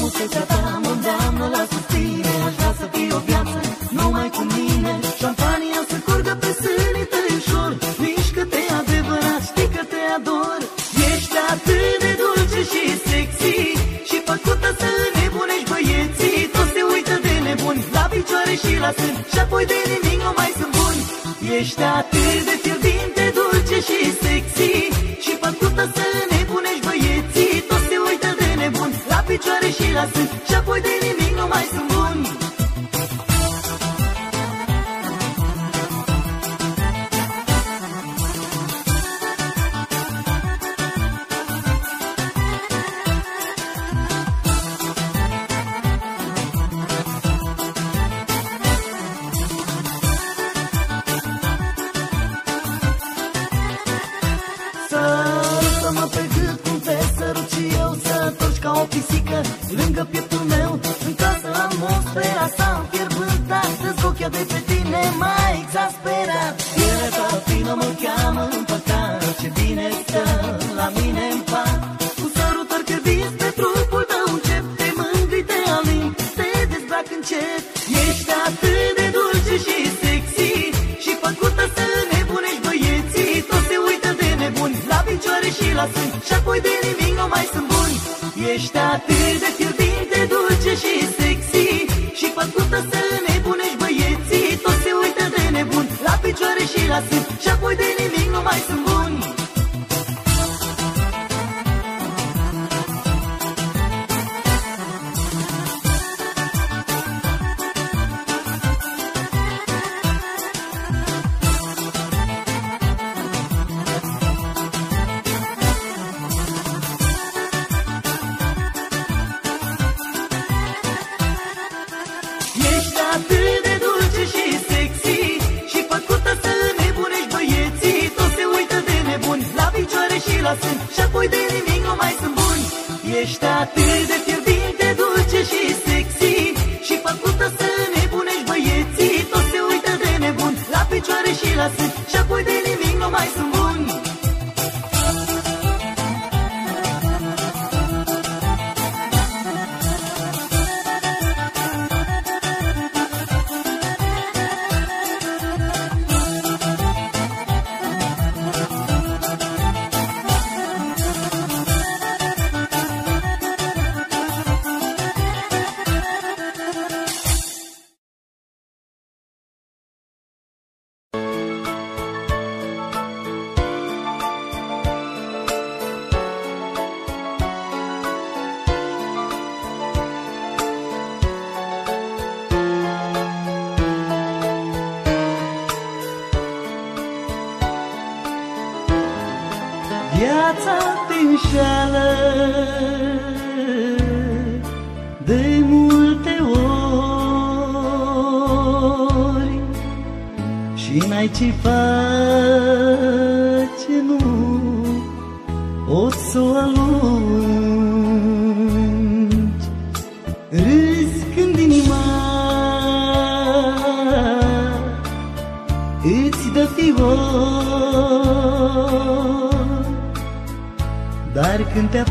Frumusețea ta mă îndeamnă la suspine. Aș vrea să fii o viață numai cu mine. Șampania să curgă pe sânii tăi ușor. Mișcă-te adevărat, știi că te ador. Ești atât de dulce și sexy și făcută să nebunești băieții. Toți se uită de nebuni la picioare și la sân și apoi de nimic nu mai sunt buni. Ești atât de fierbinte, dulce și sexy și făcută să nebunești băieții. Toți se uită de nebuni la picioare și la sân și apoi de nimic nu mai sunt buni. Sărută-mă pe gât cum te sărut și eu, să torci ca o pisică lângă pieptul meu. În casă atmosfera s-a înfierbântat, dezgochea de pe tine m-a exasperat. Pielea ta fină mă cheamă în păcat, ce bine stă la mine în pat. Cu sărutări călbiți pe trupul tău încep, te mângâi, te aling, te dezbrac încet. Ești atât de dulce și sexy și făcută să nebunești băieții. Toți se uită de nebuni la picioare și la sân și apoi de nimic nu mai sunt buni. Ești atât de fierbinte, dulce și sexy și făcută să nebunești băieții. Toți se uită de nebuni la picioare și la sân și apoi de nimic nu mai sunt buni. Ești atât de dulce și sexy și făcută să nebunești băieții. Toți se uită de nebuni la picioare și la sân și apoi de nimic nu mai sunt buni. Ești atât de fierbinte, dulce și sexy și făcută să nebunești băieții. Toți se uită de nebuni la picioare și la sân și apoi de nimic nu mai sunt buni. Viața te înșeală de multe ori și n-ai ce face, nu poți să o alungi. Râzi când inima îți dă fior, dar când te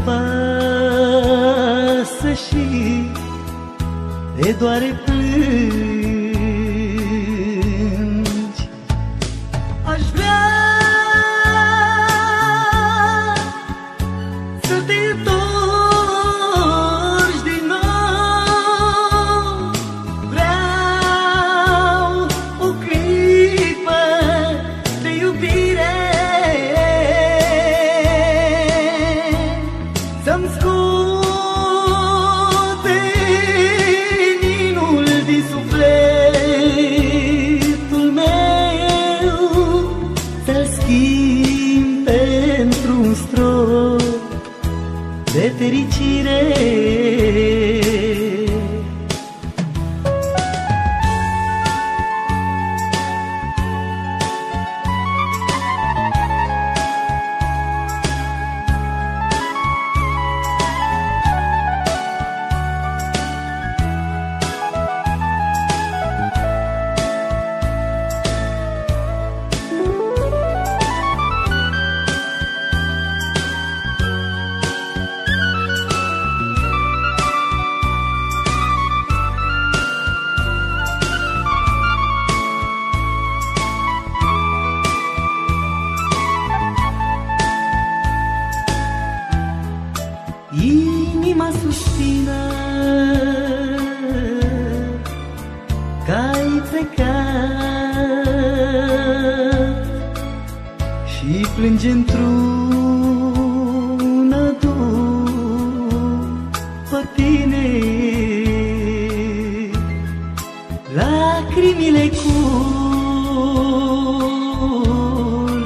apasă și te doare plângi. Aș vrea să te întorci din nou. Vreau o clipă de iubire, să-mi scoate ninul din sufletul meu, să-l schimb pentru un strop de fericire. plânge într-una după tine, lacrimile curg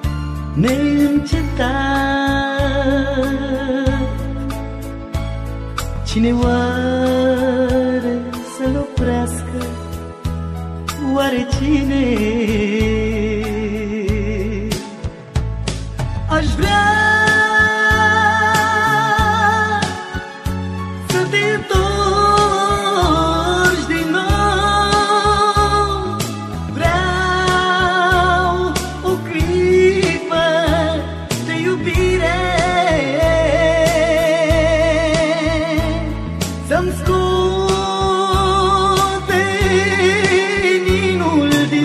neîncetat. Cine oare să-l oprească? Oare cine? Aș vrea să te întorci din nou. Vreau o clipă de iubire, să-mi scot veninul din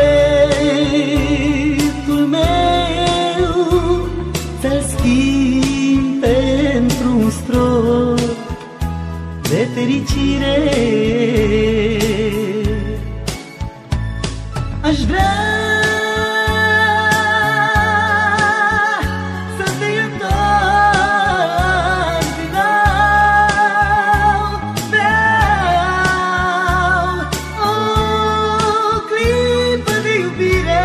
sufletul meu, să-l schimb pentru un strop de fericire. Aș vrea să te întorci din nou. Vreau o clipă de iubire,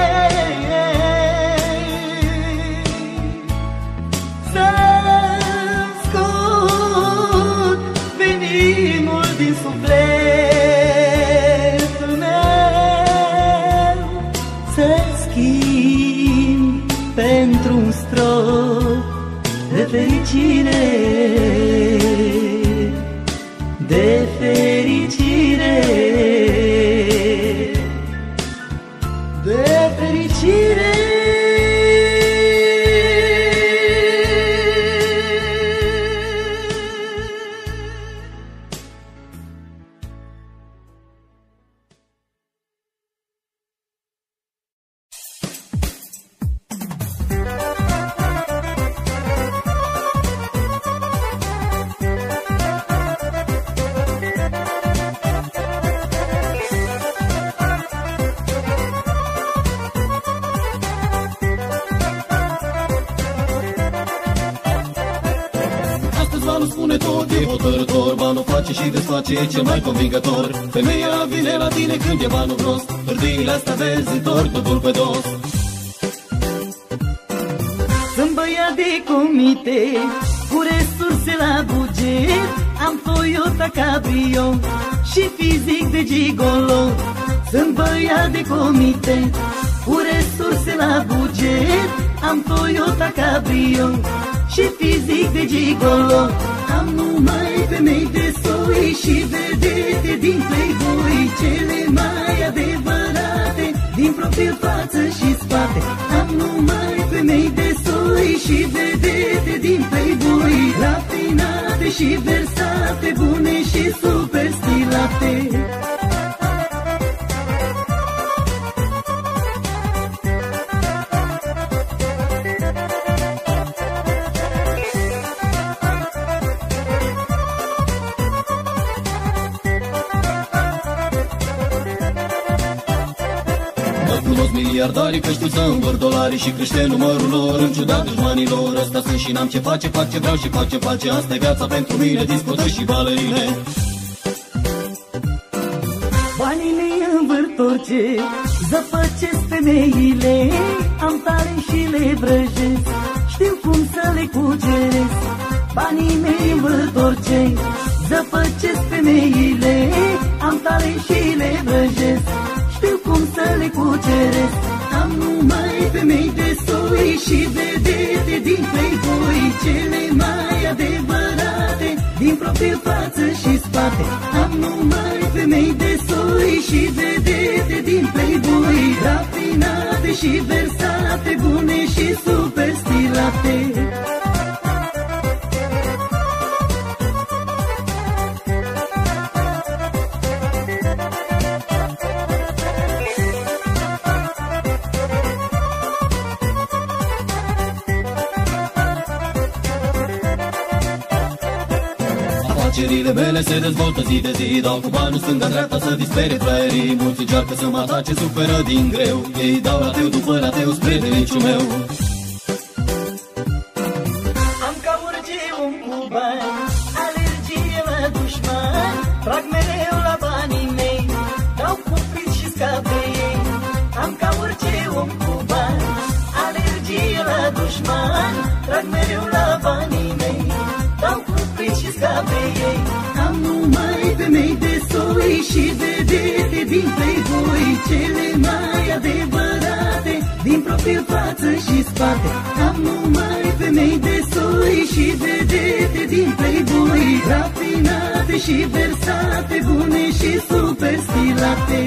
să-mi scot veninul din sufletul meu, să-l schimb pentru un strop de fericire, de fericire, de fericire. Banul spune tot, e hotărător, banul face și desface, e cel mai convingător. Femeia vine la tine când e banul gros, hârtiile astea vezi, întorc totul pe dos. Sunt băiat de comite, cu resurse la buget, am Toyota Cabrio și fizic de gigolo. Sunt băiat de comite, cu resurse la buget, am Toyota Cabrio și fizic de gigolo. Am numai femei de soi și vedete din Playboy, cele mai adevărate, din profil, față și spate. Am numai femei de soi și vedete din Playboy, rafinate și versate, bune și super stilate. Cunosc miliardarii că știu să învăr dolarii și crește numărul lor în ciuda dușmanilor. Ăsta sunt și n-am ce face, fac ce vreau și fac ce face. Asta e viața pentru mine, discotă și balerine. Banii mei învârt orice, zăpăcesc femeile, am talent și le vrăjesc, știu cum să le cuceresc. Banii mei învârt orice, zăpăcesc femeile, am talent și le vrăjesc, știu cum să le cuceresc. Am numai femei de soi și vedete din Playboy, cele mai adevărate, din profil, față și spate. Am numai femei de soi și vedete din Playboy, rafinate și versate, bune și super stilate. Afacerile mele se dezvoltă zi de zi, dau cu bani stânga-dreapta să dispere fraierii. Mulți încearcă să mă atace, suferă din greu, ei dau rateu după rateu spre deliciul meu. dușman, trag mereu la banii mei, dau cuplit și scap de ei. Am ca orice om cu bani, alergie la dușman, trag mereu la banii mei, dau cuplit și scap de ei. Am numai femei de soi și vedete din Playboy, cele mai adevărate, din profil, față și spate. Am numai femei de soi și vedete din Playboy, rafinate și versate, bune și super stilate.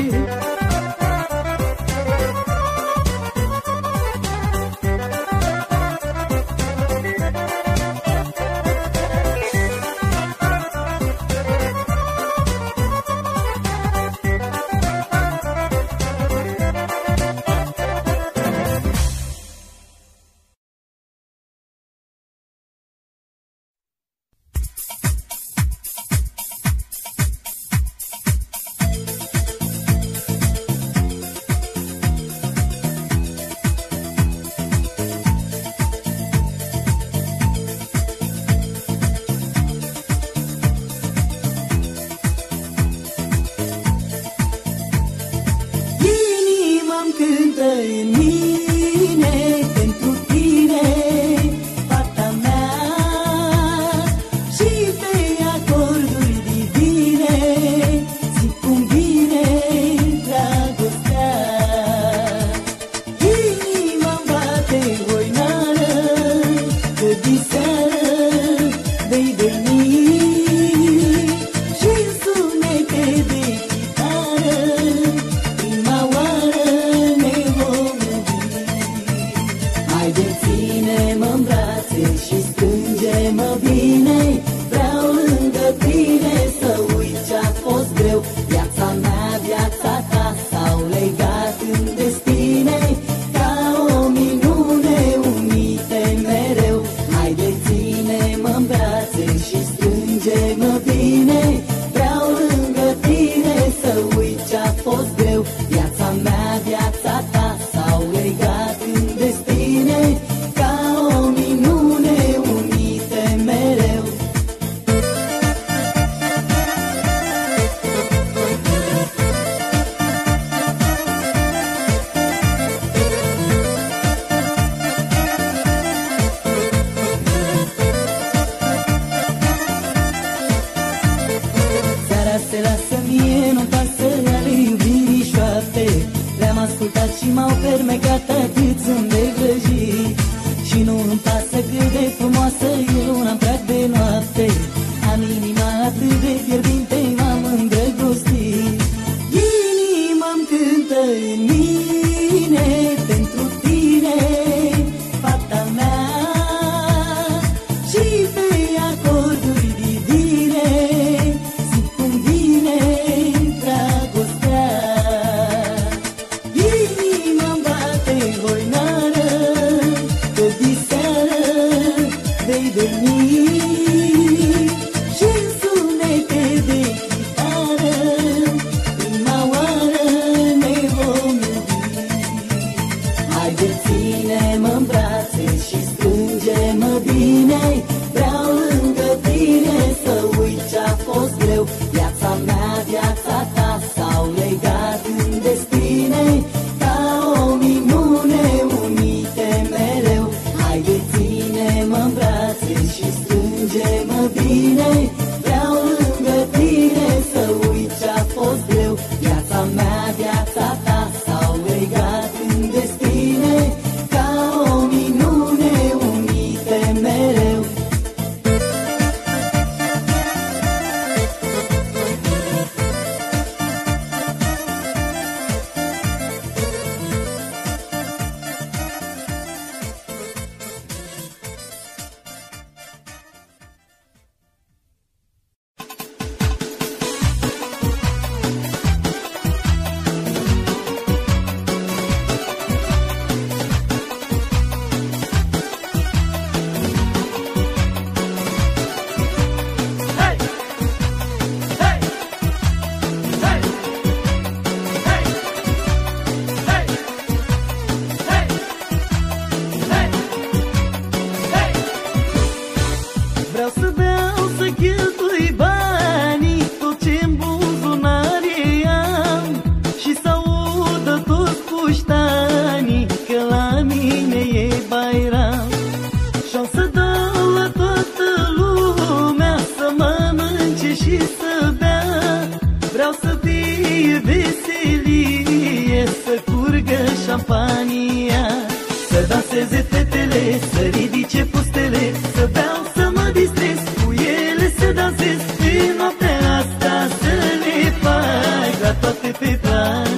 Vreau să fie veselie, să curgă șampania, să danseze fetele, să ridice pustele, să beau, să mă distrez cu ele, să dansez în noaptea asta, să le fac la toate pe plan.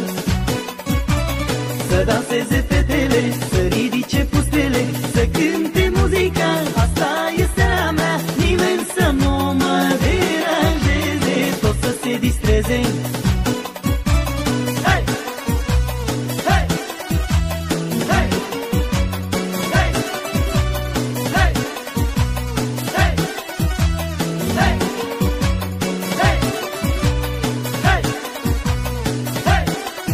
Să danseze fetele, să ridice pustele, să cânte muzica, asta e seara mea, nimeni să nu mă deranjeze, tot să se distreze. Hai! Hai! Hai! Hai! Hai! Hai! Hai! Hai! Hai! Hai!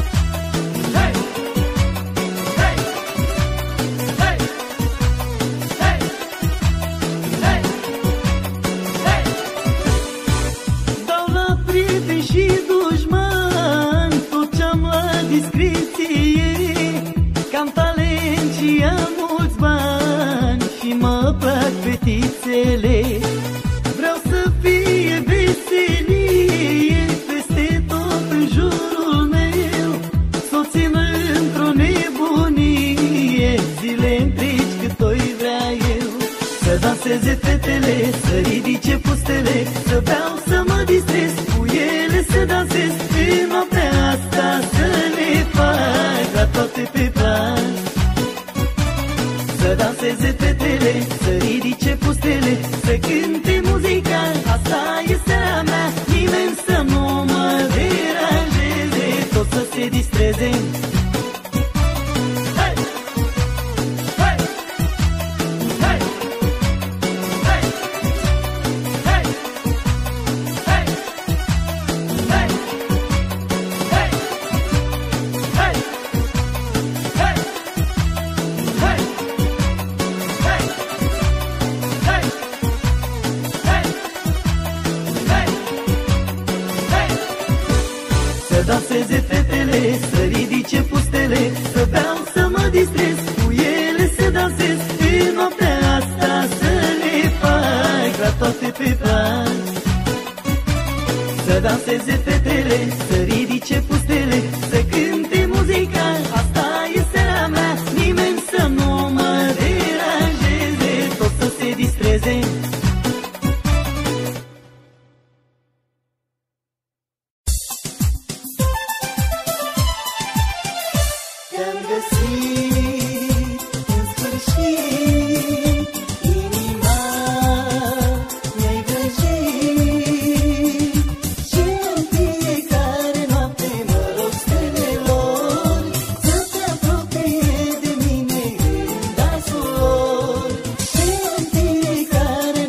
Dau la prieteni și dușmani tot ce-am la discreție, că-am talent și am mulți bani și mă plac fetițele. Vreau să fie veselie peste tot în jurul meu, s-o țină într-o nebunie zile întregi cât o-i vrea eu. Să danseze fetele, să ridice pustele, să beau, să mă distrez cu ele, să dansez în noaptea asta, să le fac la toate pe plan. Să danseze fetele, să ridice pustele, să cânte muzica, asta e seara mea, nimeni să nu mă deranjeze, tot să se distreze. Hai! Hai! Hai! Hai! Hai! Hai! Hai! Hai! Hai! Hai! Hai! Hai! Hai! Hai! Hai! Să danseze fetele, să ridice pustele, să beau, să mă distrez cu ele, să dansez în noaptea asta, să le fac la toate pe plan. Să danseze fetele, să ridice pustele, să cânte muzica, asta e seara mea, nimeni să nu mă deranjeze, tot să se distreze. Te-am găsit în sfârșit, inima mi-ai vrăjit și în fiecare noapte mă rog stelelor să te apropie de mine în dansul lor. Și în fiecare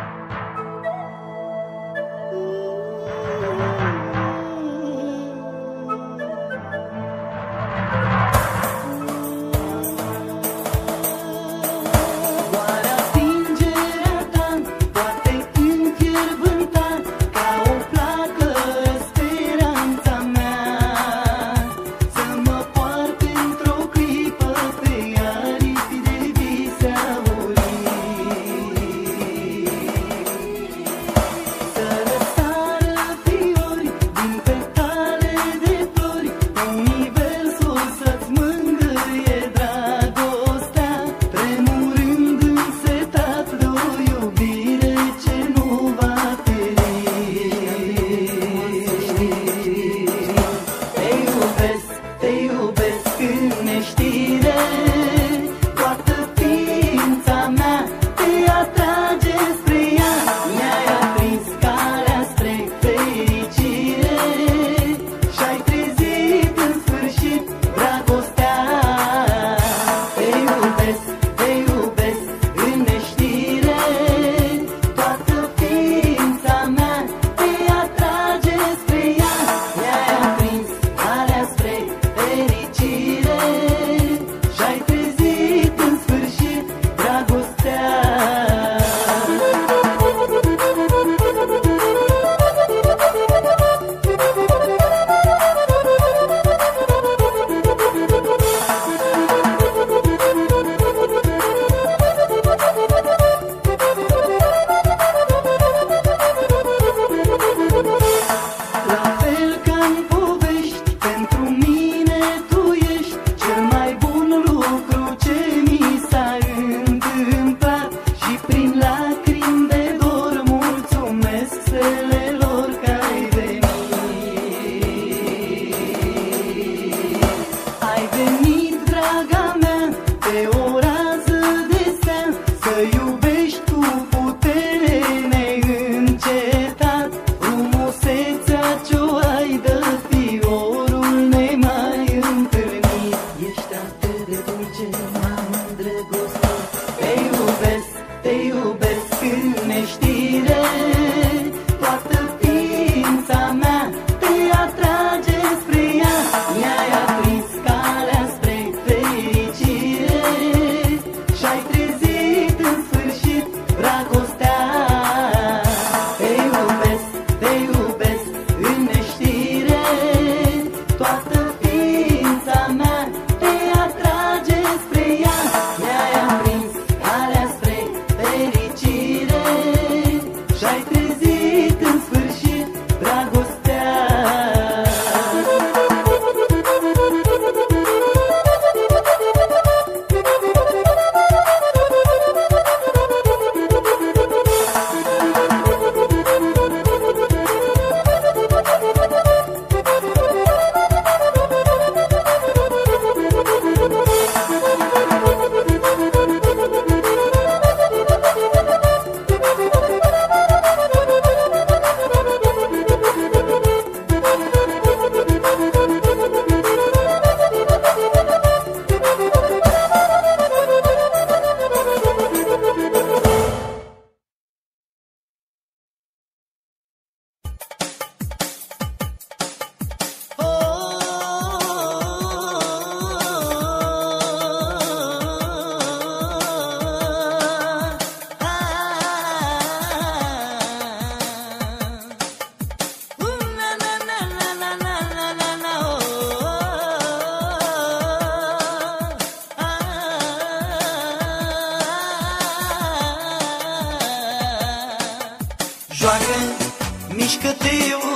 Mișcă-te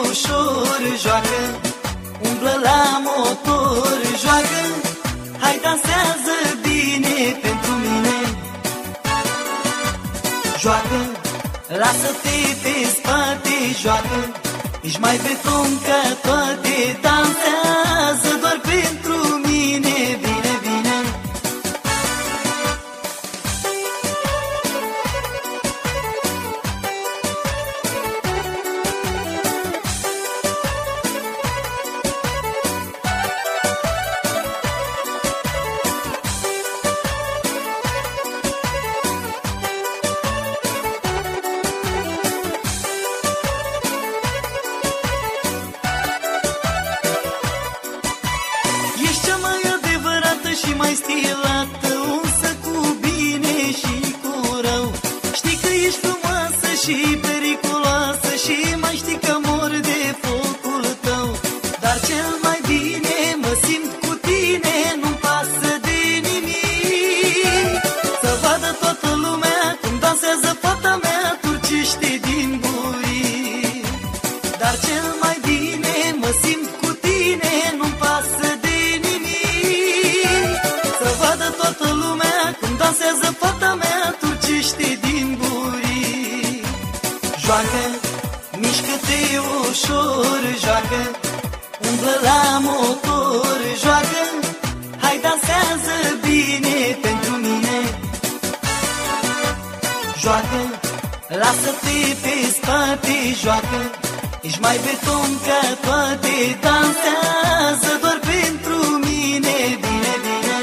ușor, joacă, umblă la motor, joacă, hai dansează bine pentru mine. Joacă, lasă-te pe spate, joacă, ești mai beton ca toate, dansează doar pentru mine, bine, bine. ești frumoasă și periculoasă și mai știi că mor de focul tău. Dar cel mai bine mă simt cu tine, nu-mi pasă de nimic. Să vadă toată lumea cum dansează fata mea, turcește din buric. Dar cel mai bine mă simt cu tine, nu-mi pasă de nimic. Să vadă toată lumea cum dansează fata mea, turcește din buric. Joacă, mișcă-te ușor, joacă, umblă la motor, joacă, hai dansează bine pentru mine. Joacă, lasă-te pe spate, joacă, ești mai beton ca toate, dansează doar pentru mine, bine, bine.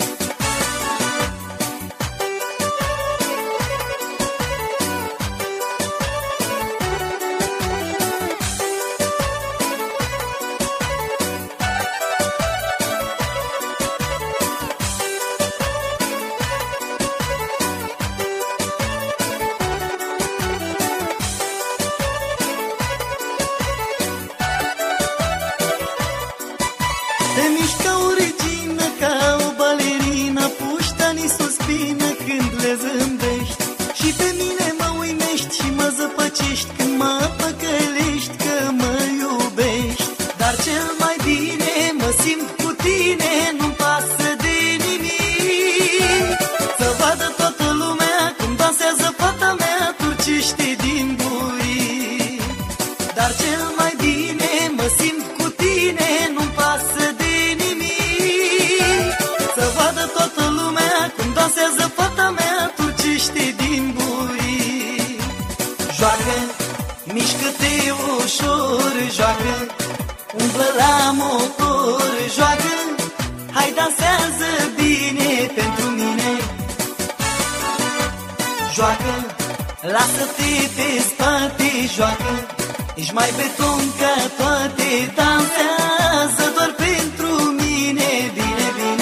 Te miști ca o regină, ca o balerină, puștanii suspină când le zâmbești. Și pe mine mă uimești și mă zăpăcești când mă păcălești că mă iubești. Dar cel mai bine mă simt cu tine, nu-mi pasă de nimic. Să vadă toată lumea cum dansează fata mea, turcește din buric. Dar cel mai bine mă simt cu tine, nu-mi pasă de nimic. Să vadă toată lumea cum dansează fata mea, turcește din buric. Joacă, mișcă-te ușor, joacă, umblă la motor, joacă, hai dansează bine pentru mine. Joacă, lasă-te pe spate, joacă, ești mai beton ca toate, dansează doar pentru mine, bine, bine.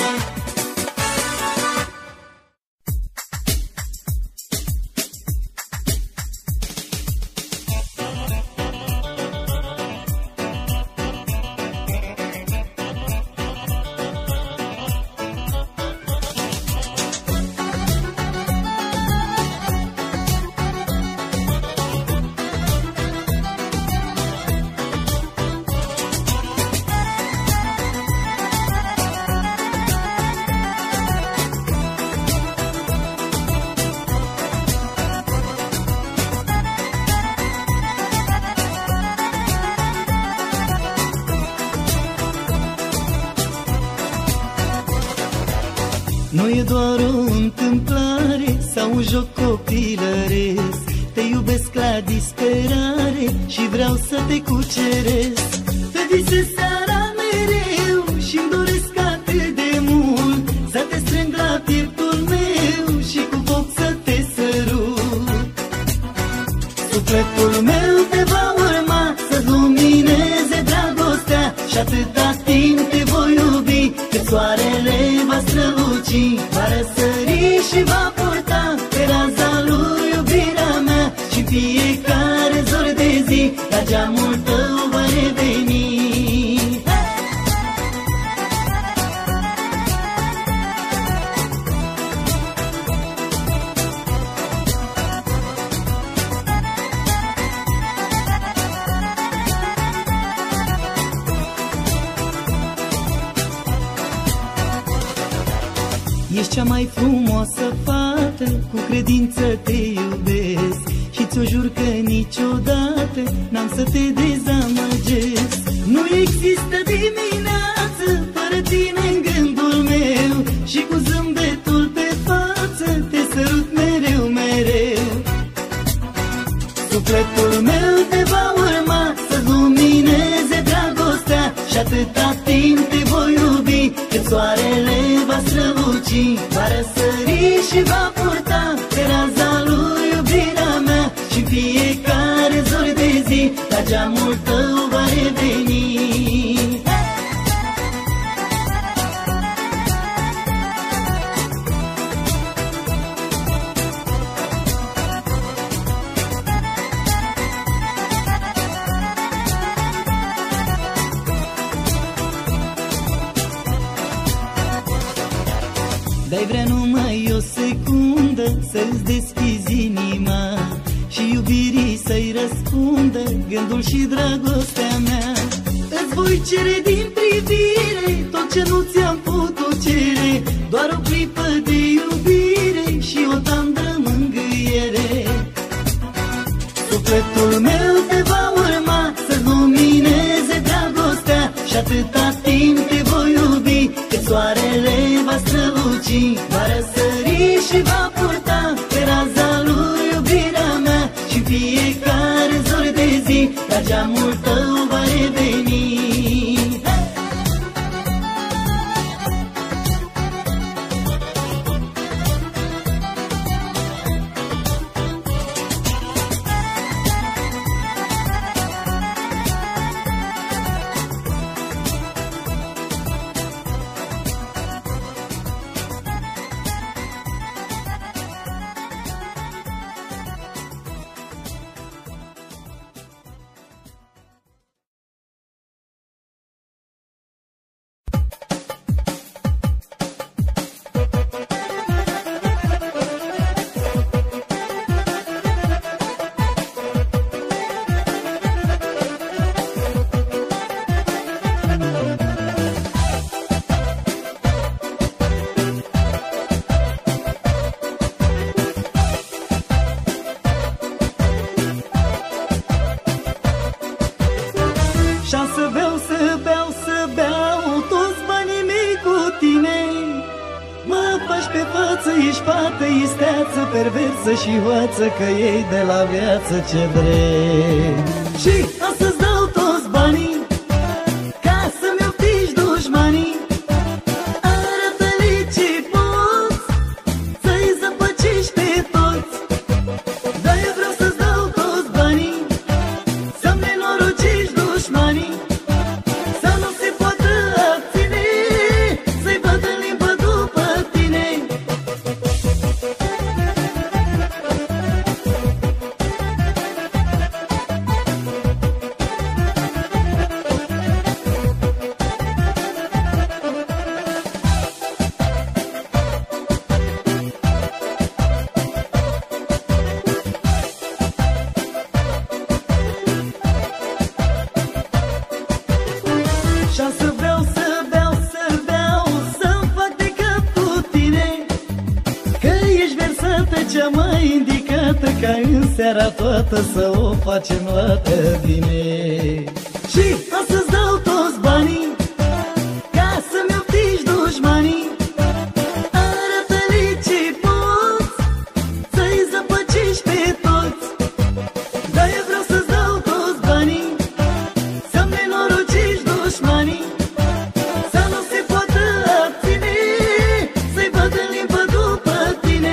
Nu e doar o întâmplare sau un joc copilăresc. Te iubesc la disperare și vreau să te cuceresc. Te visez seara mereu și-mi doresc atât de mult să te strâng la pieptul meu și cu foc să te sărut. Sufletul meu te va urma să-ți lumineze dragostea și atâta timp te voi iubi cât soarele va străluci, va răsări și va purta pe raza lui iubirea mea și fiecare zor de zi la geamul tău va reveni. Ești cea mai frumoasă fată, cu credință te iubesc și ți-o jur că niciodată n-am să te dezamăgesc. Nu există dimineață fără tine în gândul meu și cu zâmbetul pe față te sărut mereu, mereu. Sufletul meu te va urma să-ți lumineze dragostea și atâta timp te voi iubi cât soarele va străluci, va răsări și va purta pe raza lui iubirea mea și fiecare zor de zi la geamul tău va reveni. o secundă să-ți deschizi inima și iubirii să-i răspundă gândul și dragostea mea. Îți voi cere din privire tot ce nu ți-am putut cere, doar o clipă de iubire și o tandră mângâiere. Sufletul meu te va urma să-ți lumineze dragostea și atâta timp te voi iubi cât soarele va străluci, va răsări și va purta pe raza lui iubirea mea și fiecare zor de zi la geamul tău va reveni. Și-am să beau, să beau, să beau toți banii mei cu tine. Mă faci pe față, ești fată, isteață, perversă și hoață, că ei de la viață ce vrei. Și am să-ți dau toți banii ca să-mi oftici dușmanii. Arată-le ce poți să-i zăpăcești pe toți. Dar eu vreau să-ți dau toți banii să-mi nenorocești dușmanii, să nu se poată abține, să-i văd în limbă după tine. Și-am să beau, să beau, să beau, să-mi fac de cap cu tine, că ești versată cea mai indicată, ca în seara toată să o facem toată bine. Și am să-ți dau toți banii ca să-mi oftici dușmanii. Arată-le ce poți să-i zăpăcești pe toți. Dar eu vreau să-ți dau toți banii să-mi nenorocești dușmanii, să nu se poată abține, să-i văd în limbă după tine.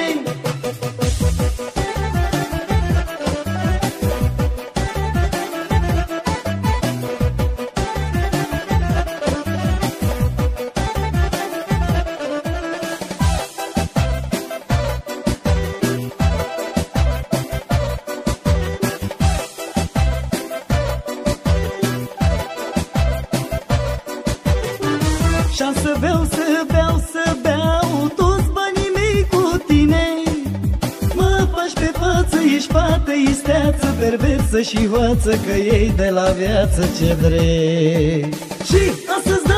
Și-am să beau, să beau, să beau toți banii mei cu tine. Mă faci pe față, ești fată, isteață, perversă și hoață, că ei de la viață ce vrei. Și am să-ți